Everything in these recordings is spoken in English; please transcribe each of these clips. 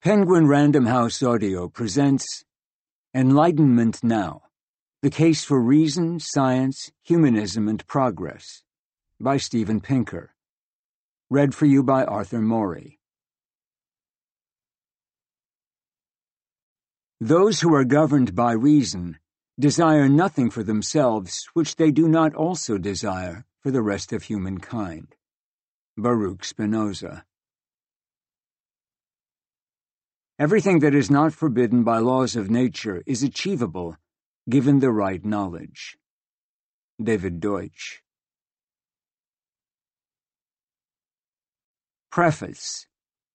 Penguin Random House Audio presents Enlightenment Now, The Case for Reason, Science, Humanism, and Progress by Steven Pinker. Read for you by Arthur Morey. Those who are governed by reason desire nothing for themselves which they do not also desire for the rest of humankind. Baruch Spinoza. Everything that is not forbidden by laws of nature is achievable, given the right knowledge. David Deutsch. Preface.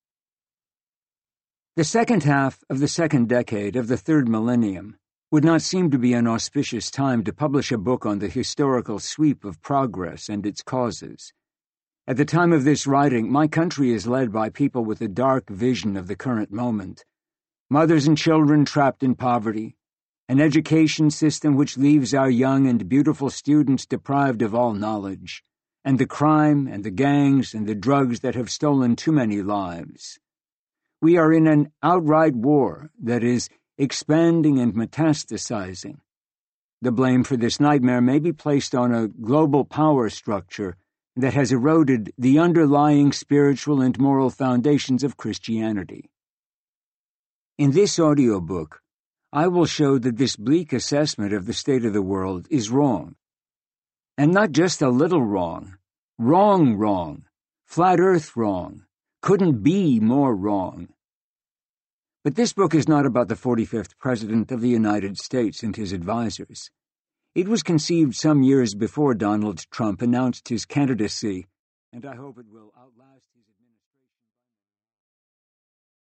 The second half of the second decade of the third millennium would not seem to be an auspicious time to publish a book on the historical sweep of progress and its causes. At the time of this writing, my country is led by people with a dark vision of the current moment. Mothers and children trapped in poverty, an education system which leaves our young and beautiful students deprived of all knowledge, and the crime and the gangs and the drugs that have stolen too many lives. We are in an outright war that is expanding and metastasizing. The blame for this nightmare may be placed on a global power structure that has eroded the underlying spiritual and moral foundations of Christianity. In this audiobook, I will show that this bleak assessment of the state of the world is wrong. And not just a little wrong. Wrong. Flat earth wrong. Couldn't be more wrong. But this book is not about the 45th President of the United States and his advisors. It was conceived some years before Donald Trump announced his candidacy, and I hope it will outlast his